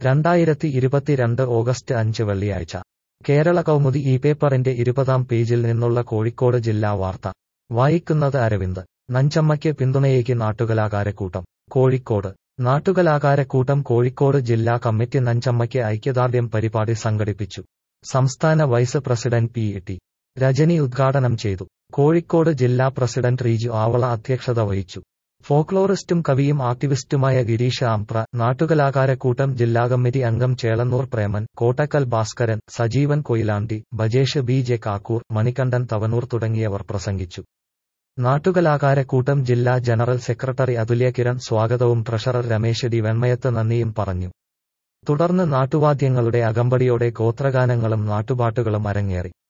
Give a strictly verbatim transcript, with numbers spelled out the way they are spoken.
രണ്ടായിരത്തി ഇരുപത്തിരണ്ട് ഓഗസ്റ്റ് അഞ്ച് വെള്ളിയാഴ്ച കേരള കൗമുദി ഈ പേപ്പറിന്റെ ഇരുപതാം പേജിൽ നിന്നുള്ള കോഴിക്കോട് ജില്ലാ വാർത്ത വായിക്കുന്നത് അരവിന്ദ്. നഞ്ചമ്മയ്ക്ക് പിന്തുണയേകി നാട്ടുകലാകാരക്കൂട്ടം. കോഴിക്കോട് നാട്ടുകലാകാരക്കൂട്ടം കോഴിക്കോട് ജില്ലാ കമ്മിറ്റി നഞ്ചമ്മയ്ക്ക് ഐക്യദാർഢ്യം പരിപാടി സംഘടിപ്പിച്ചു. സംസ്ഥാന vice president P T Rajani ഉദ്ഘാടനം ചെയ്തു. കോഴിക്കോട് ജില്ലാ പ്രസിഡന്റ് റീജു ആവള അധ്യക്ഷത വഹിച്ചു. ഫോക്ലോറിസ്റ്റും കവിയും ആക്ടിവിസ്റ്റുമായ ഗിരീഷ് ആംപ്ര, നാട്ടുകലാകാരക്കൂട്ടം ജില്ലാ കമ്മിറ്റി അംഗം ചേളന്നൂർ പ്രേമൻ, കോട്ടക്കൽ ഭാസ്കരൻ, സജീവൻ കൊയിലാണ്ടി, ബജേഷ് ബി ജെ കാക്കൂർ, മണികണ്ഠൻ തവനൂർ തുടങ്ങിയവർ പ്രസംഗിച്ചു. നാട്ടുകലാകാരക്കൂട്ടം ജില്ലാ ജനറൽ സെക്രട്ടറി അതുല്യ കിരൺ സ്വാഗതവും ട്രഷറർ രമേശ് ഡി വെൺമയത്ത് നന്ദിയും പറഞ്ഞു. തുടർന്ന് നാട്ടുവാദ്യങ്ങളുടെ അകമ്പടിയോടെ ഗോത്രഗാനങ്ങളും നാട്ടുപാട്ടുകളും അരങ്ങേറി.